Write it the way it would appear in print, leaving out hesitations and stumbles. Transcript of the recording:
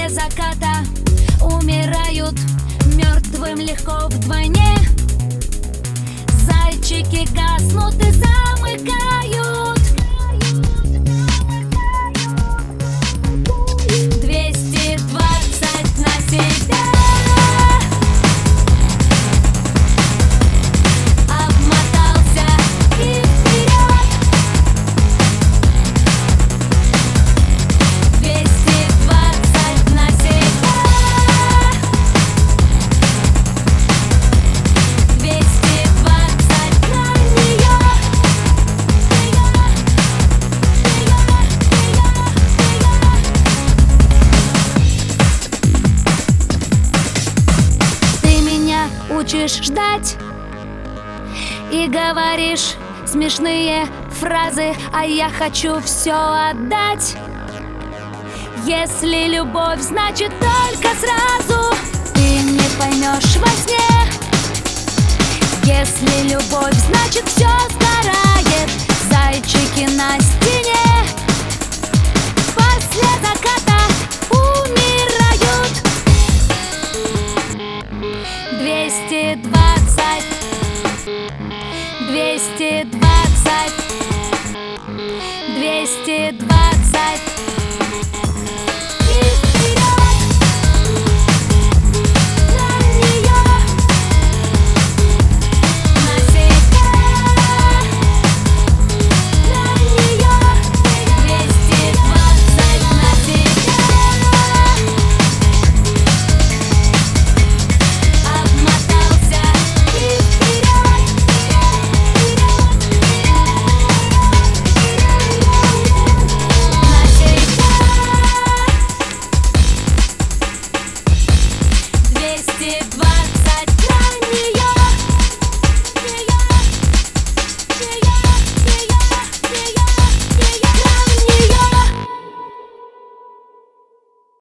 после заката умирают мертвым легко вдвойне. Зайчики гаснут и замыкают. 220 на себя. Обмотался и вперед. 220 на себя. 220 на нее. Ты меня учишь ждать и говоришь смешные фразы, а я хочу все отдать. Если любовь, значит только сразу. Ты не поймешь во сне. Если любовь, значит все сгорает. Зайчики на стене после заката.